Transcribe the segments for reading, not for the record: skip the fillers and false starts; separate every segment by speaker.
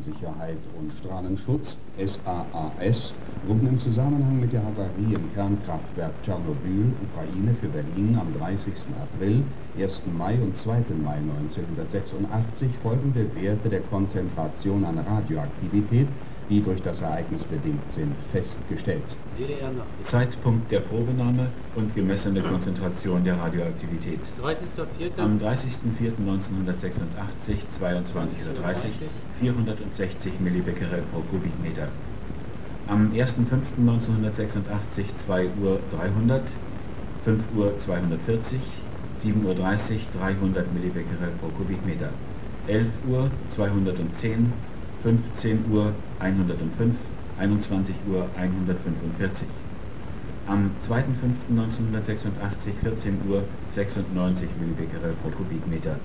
Speaker 1: Strahlensicherheit und Strahlenschutz, SAAS, wurden im Zusammenhang mit der Havarie im Kernkraftwerk Tschernobyl, Ukraine, für Berlin am 30. April, 1. Mai und 2. Mai 1986 folgende Werte der Konzentration an Radioaktivität, die durch das Ereignis bedingt sind, festgestellt.
Speaker 2: Zeitpunkt der Probenahme und gemessene Konzentration der Radioaktivität.
Speaker 3: 30.04.
Speaker 2: Am 30.04.1986, 22:30 Uhr, 460 Millibecquerel pro Kubikmeter. Am 1.05.1986, 2:300 Uhr, 5:240 Uhr, 7:30 Uhr, 300 Millibecquerel pro Kubikmeter. 11 Uhr, 210, 15 Uhr, 105, 21 Uhr, 145. Am 2.05.1986, 14 Uhr, 96 Millibecquerel pro Kubikmeter.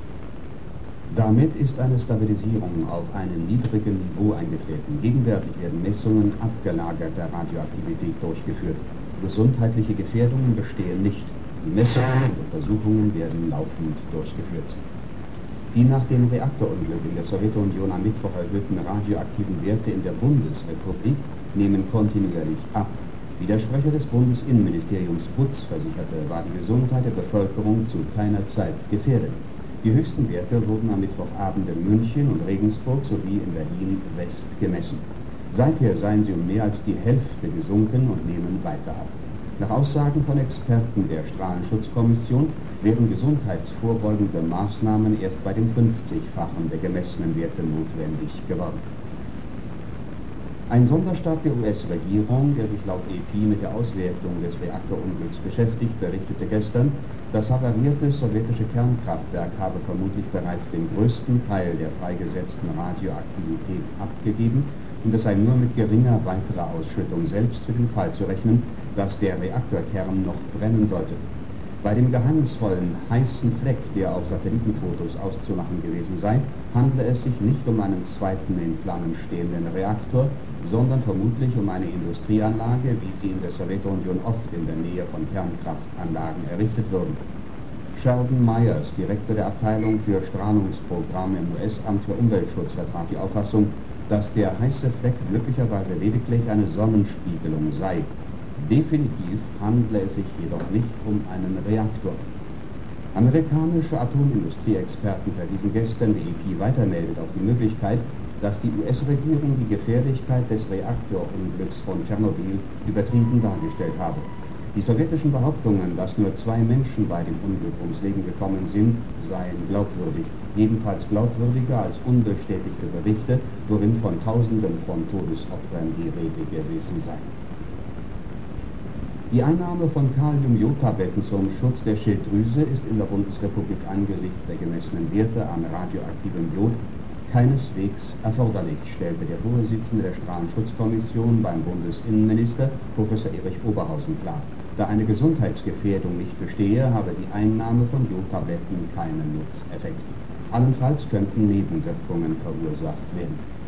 Speaker 1: Damit ist eine Stabilisierung auf einem niedrigen Niveau eingetreten. Gegenwärtig werden Messungen abgelagerter Radioaktivität durchgeführt. Gesundheitliche Gefährdungen bestehen nicht. Die Messungen und Untersuchungen werden laufend durchgeführt. Die nach dem Reaktorunglück in der Sowjetunion am Mittwoch erhöhten radioaktiven Werte in der Bundesrepublik nehmen kontinuierlich ab. Wie der Sprecher des Bundesinnenministeriums Butz versicherte, war die Gesundheit der Bevölkerung zu keiner Zeit gefährdet. Die höchsten Werte wurden am Mittwochabend in München und Regensburg sowie in Berlin-West gemessen. Seither seien sie um mehr als die Hälfte gesunken und nehmen weiter ab. Nach Aussagen von Experten der Strahlenschutzkommission wären gesundheitsvorbeugende Maßnahmen erst bei dem 50-fachen der gemessenen Werte notwendig geworden. Ein Sonderstab der US-Regierung, der sich laut AP mit der Auswertung des Reaktorunglücks beschäftigt, berichtete gestern, das havarierte sowjetische Kernkraftwerk habe vermutlich bereits den größten Teil der freigesetzten Radioaktivität abgegeben und es sei nur mit geringer weiterer Ausschüttung selbst für den Fall zu rechnen, dass der Reaktorkern noch brennen sollte. Bei dem geheimnisvollen heißen Fleck, der auf Satellitenfotos auszumachen gewesen sei, handle es sich nicht um einen zweiten in Flammen stehenden Reaktor, sondern vermutlich um eine Industrieanlage, wie sie in der Sowjetunion oft in der Nähe von Kernkraftanlagen errichtet wurden. Sheldon Myers, Direktor der Abteilung für Strahlungsprogramme im US-Amt für Umweltschutz, vertrat die Auffassung, dass der heiße Fleck glücklicherweise lediglich eine Sonnenspiegelung sei. Definitiv handle es sich jedoch nicht um einen Reaktor. Amerikanische Atomindustrieexperten verwiesen gestern, wie AP weitermeldet, auf die Möglichkeit, dass die US-Regierung die Gefährlichkeit des Reaktorunglücks von Tschernobyl übertrieben dargestellt habe. Die sowjetischen Behauptungen, dass nur 2 Menschen bei dem Unglück ums Leben gekommen sind, seien glaubwürdig. Jedenfalls glaubwürdiger als unbestätigte Berichte, worin von Tausenden von Todesopfern die Rede gewesen sei. Die Einnahme von Kalium-Jod-Tabletten zum Schutz der Schilddrüse ist in der Bundesrepublik angesichts der gemessenen Werte an radioaktivem Jod keineswegs erforderlich, stellte der Vorsitzende der Strahlenschutzkommission beim Bundesinnenminister, Professor Erich Oberhausen, klar. Da eine Gesundheitsgefährdung nicht bestehe, habe die Einnahme von Jodtabletten keinen Nutzeffekt. Allenfalls könnten Nebenwirkungen verursacht werden.